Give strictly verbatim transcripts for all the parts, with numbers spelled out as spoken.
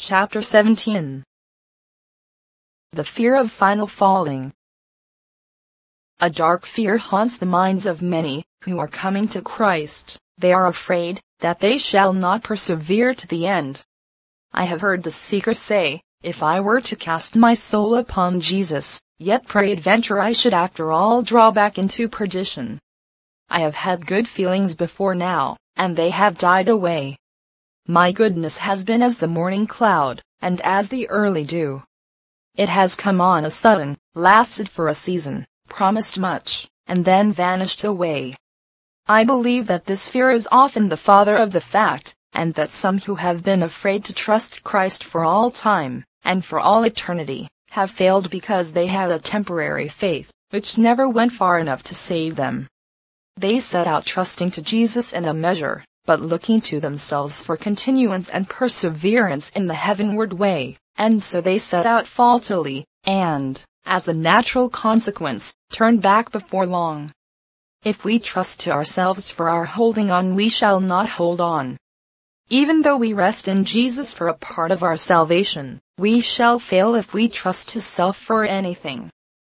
Chapter seventeen. The fear of final falling. A dark fear haunts the minds of many who are coming to Christ. They are afraid that they shall not persevere to the end. I have heard the seeker say, "If I were to cast my soul upon Jesus, yet peradventure I should after all draw back into perdition." I have had good feelings before now, and they have died away. My goodness has been as the morning cloud, and as the early dew. It has come on a sudden, lasted for a season, promised much, and then vanished away. I believe that this fear is often the father of the fact, and that some who have been afraid to trust Christ for all time, and for all eternity, have failed because they had a temporary faith, which never went far enough to save them. They set out trusting to Jesus in a measure, but looking to themselves for continuance and perseverance in the heavenward way, and so they set out faultily, and, as a natural consequence, turned back before long. If we trust to ourselves for our holding on, we shall not hold on. Even though we rest in Jesus for a part of our salvation, we shall fail if we trust to self for anything.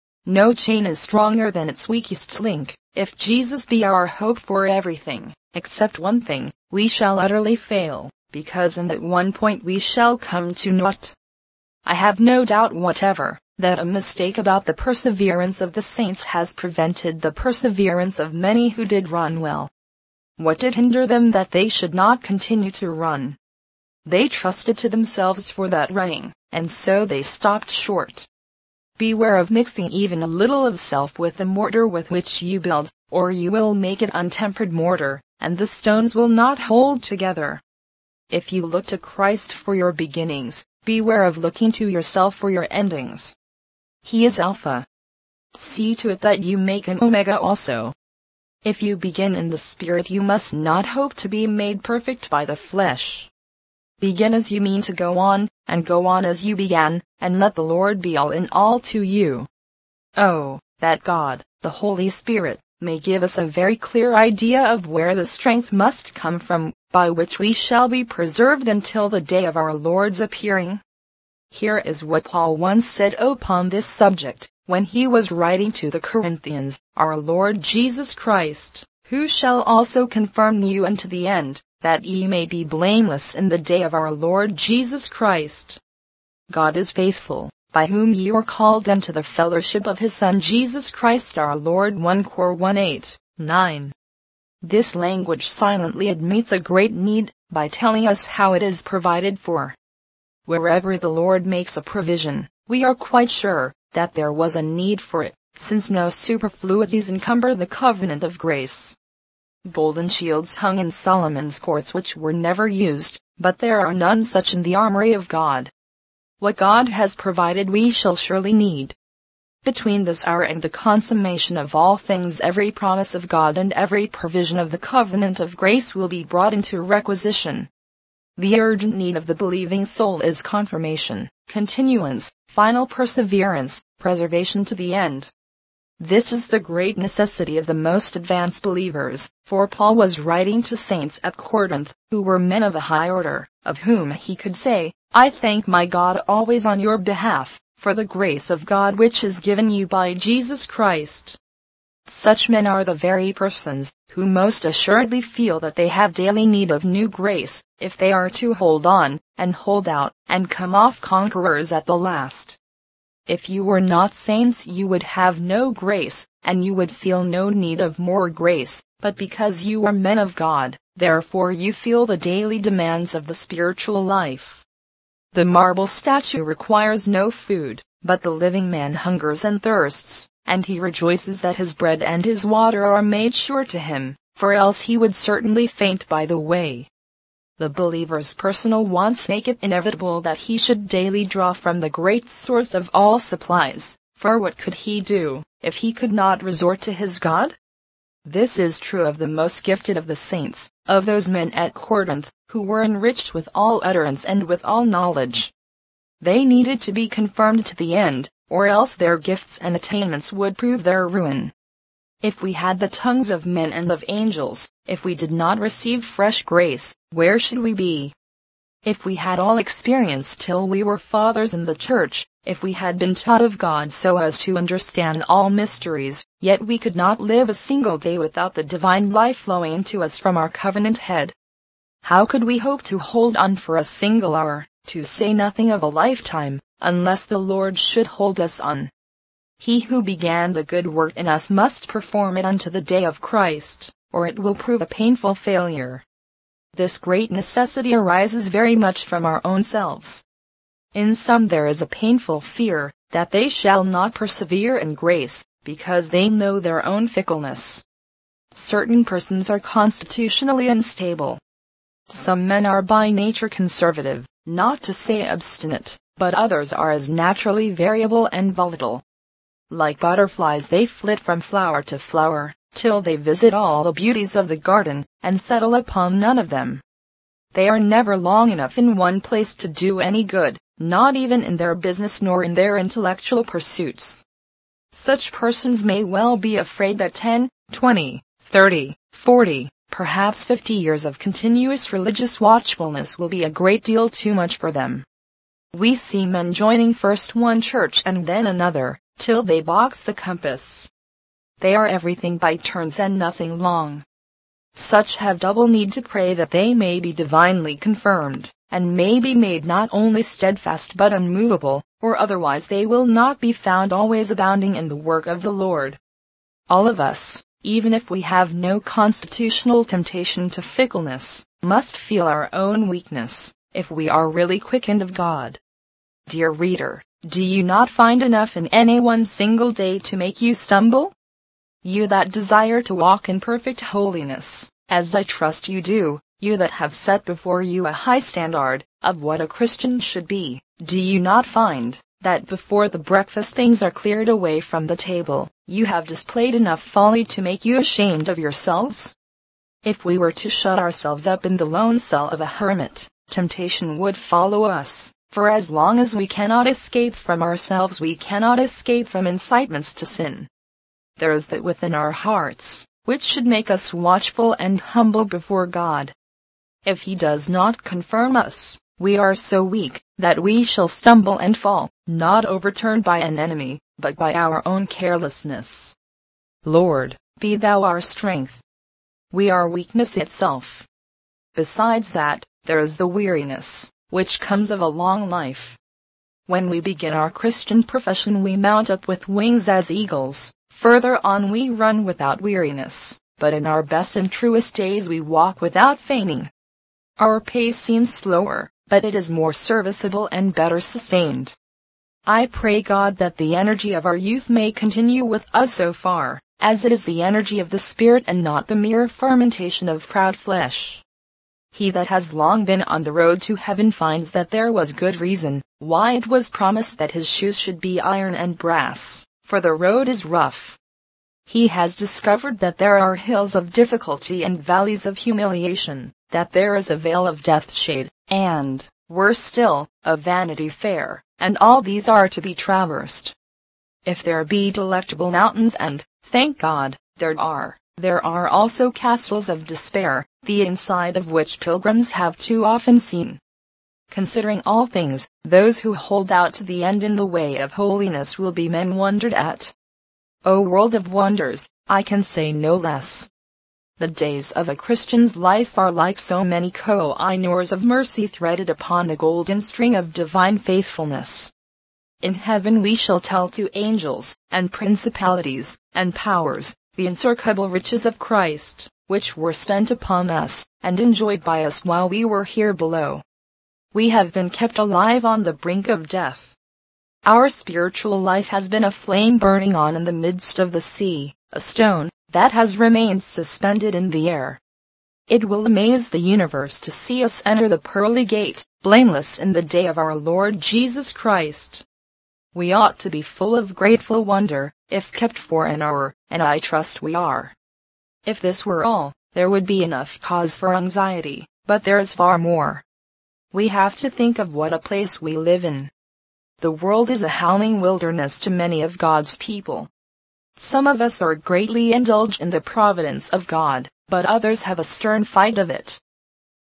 No chain is stronger than its weakest link. If Jesus be our hope for everything, except one thing, we shall utterly fail, because in that one point we shall come to naught. I have no doubt whatever that a mistake about the perseverance of the saints has prevented the perseverance of many who did run well. What did hinder them that they should not continue to run? They trusted to themselves for that running, and so they stopped short. Beware of mixing even a little of self with the mortar with which you build, or you will make it untempered mortar, and the stones will not hold together. If you look to Christ for your beginnings, beware of looking to yourself for your endings. He is Alpha. See to it that you make an Omega also. If you begin in the Spirit, you must not hope to be made perfect by the flesh. Begin as you mean to go on, and go on as you began, and let the Lord be all in all to you. Oh, that God, the Holy Spirit, may give us a very clear idea of where the strength must come from, by which we shall be preserved until the day of our Lord's appearing. Here is what Paul once said upon this subject, when he was writing to the Corinthians: "Our Lord Jesus Christ, who shall also confirm you unto the end, that ye may be blameless in the day of our Lord Jesus Christ. God is faithful, by whom ye are called unto the fellowship of his Son Jesus Christ our Lord." First Corinthians one eight, nine. This language silently admits a great need, by telling us how it is provided for. Wherever the Lord makes a provision, we are quite sure that there was a need for it, since no superfluities encumber the covenant of grace. Golden shields hung in Solomon's courts which were never used, but there are none such in the armory of God. What God has provided we shall surely need. Between this hour and the consummation of all things, every promise of God and every provision of the covenant of grace will be brought into requisition. The urgent need of the believing soul is confirmation, continuance, final perseverance, preservation to the end. This is the great necessity of the most advanced believers, for Paul was writing to saints at Corinth, who were men of a high order, of whom he could say, "I thank my God always on your behalf, for the grace of God which is given you by Jesus Christ." Such men are the very persons who most assuredly feel that they have daily need of new grace, if they are to hold on, and hold out, and come off conquerors at the last. If you were not saints, you would have no grace, and you would feel no need of more grace, but because you are men of God, therefore you feel the daily demands of the spiritual life. The marble statue requires no food, but the living man hungers and thirsts, and he rejoices that his bread and his water are made sure to him, for else he would certainly faint by the way. The believer's personal wants make it inevitable that he should daily draw from the great source of all supplies, for what could he do, if he could not resort to his God? This is true of the most gifted of the saints, of those men at Corinth, who were enriched with all utterance and with all knowledge. They needed to be confirmed to the end, or else their gifts and attainments would prove their ruin. If we had the tongues of men and of angels, if we did not receive fresh grace, where should we be? If we had all experienced till we were fathers in the church, if we had been taught of God so as to understand all mysteries, yet we could not live a single day without the divine life flowing into us from our covenant head. How could we hope to hold on for a single hour, to say nothing of a lifetime, unless the Lord should hold us on? He who began the good work in us must perform it unto the day of Christ, or it will prove a painful failure. This great necessity arises very much from our own selves. In some there is a painful fear, that they shall not persevere in grace, because they know their own fickleness. Certain persons are constitutionally unstable. Some men are by nature conservative, not to say obstinate, but others are as naturally variable and volatile. Like butterflies they flit from flower to flower, till they visit all the beauties of the garden, and settle upon none of them. They are never long enough in one place to do any good, not even in their business nor in their intellectual pursuits. Such persons may well be afraid that ten, twenty, thirty, forty, perhaps fifty years of continuous religious watchfulness will be a great deal too much for them. We see men joining first one church and then another, till they box the compass. They are everything by turns and nothing long. Such have double need to pray that they may be divinely confirmed, and may be made not only steadfast but unmovable, or otherwise they will not be found always abounding in the work of the Lord. All of us, even if we have no constitutional temptation to fickleness, must feel our own weakness, if we are really quickened of God. Dear reader, do you not find enough in any one single day to make you stumble? You that desire to walk in perfect holiness, as I trust you do, you that have set before you a high standard of what a Christian should be, do you not find that before the breakfast things are cleared away from the table, you have displayed enough folly to make you ashamed of yourselves? If we were to shut ourselves up in the lone cell of a hermit, temptation would follow us, for as long as we cannot escape from ourselves we cannot escape from incitements to sin. There is that within our hearts, which should make us watchful and humble before God. If He does not confirm us, we are so weak, that we shall stumble and fall, not overturned by an enemy, but by our own carelessness. Lord, be Thou our strength. We are weakness itself. Besides that, there is the weariness, which comes of a long life. When we begin our Christian profession we mount up with wings as eagles. Further on we run without weariness, but in our best and truest days we walk without fainting. Our pace seems slower, but it is more serviceable and better sustained. I pray God that the energy of our youth may continue with us so far, as it is the energy of the Spirit and not the mere fermentation of proud flesh. He that has long been on the road to heaven finds that there was good reason why it was promised that his shoes should be iron and brass. For the road is rough. He has discovered that there are hills of difficulty and valleys of humiliation, that there is a vale of death shade, and, worse still, of Vanity Fair, and all these are to be traversed. If there be delectable mountains and, thank God, there are, there are also castles of despair, the inside of which pilgrims have too often seen. Considering all things, those who hold out to the end in the way of holiness will be men wondered at. O world of wonders, I can say no less. The days of a Christian's life are like so many koh-i-noors of mercy threaded upon the golden string of divine faithfulness. In heaven we shall tell to angels, and principalities, and powers, the insearchable riches of Christ, which were spent upon us, and enjoyed by us while we were here below. We have been kept alive on the brink of death. Our spiritual life has been a flame burning on in the midst of the sea, a stone that has remained suspended in the air. It will amaze the universe to see us enter the pearly gate, blameless in the day of our Lord Jesus Christ. We ought to be full of grateful wonder, if kept for an hour, and I trust we are. If this were all, there would be enough cause for anxiety, but there is far more. We have to think of what a place we live in. The world is a howling wilderness to many of God's people. Some of us are greatly indulged in the providence of God, but others have a stern fight of it.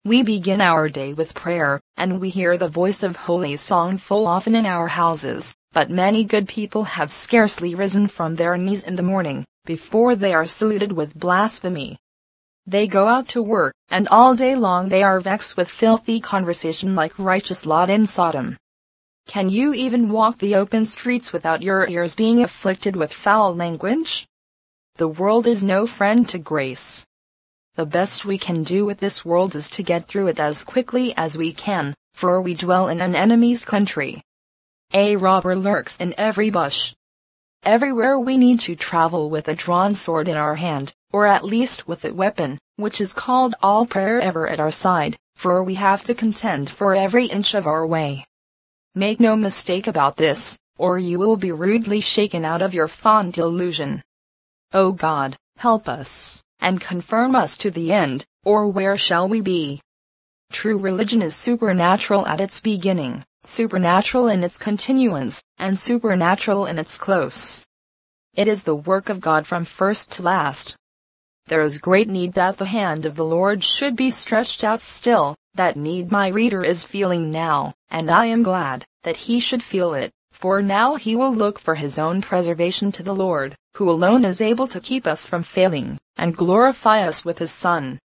We begin our day with prayer, and we hear the voice of holy song full often in our houses, but many good people have scarcely risen from their knees in the morning, before they are saluted with blasphemy. They go out to work, and all day long they are vexed with filthy conversation like righteous Lot in Sodom. Can you even walk the open streets without your ears being afflicted with foul language? The world is no friend to grace. The best we can do with this world is to get through it as quickly as we can, for we dwell in an enemy's country. A robber lurks in every bush. Everywhere we need to travel with a drawn sword in our hand, or at least with a weapon, which is called all prayer, ever at our side, for we have to contend for every inch of our way. Make no mistake about this, or you will be rudely shaken out of your fond delusion. O God, help us, and confirm us to the end, or where shall we be? True religion is supernatural at its beginning, supernatural in its continuance, and supernatural in its close. It is the work of God from first to last. There is great need that the hand of the Lord should be stretched out still. That need my reader is feeling now, and I am glad that he should feel it, for now he will look for his own preservation to the Lord, who alone is able to keep us from failing, and glorify us with his Son.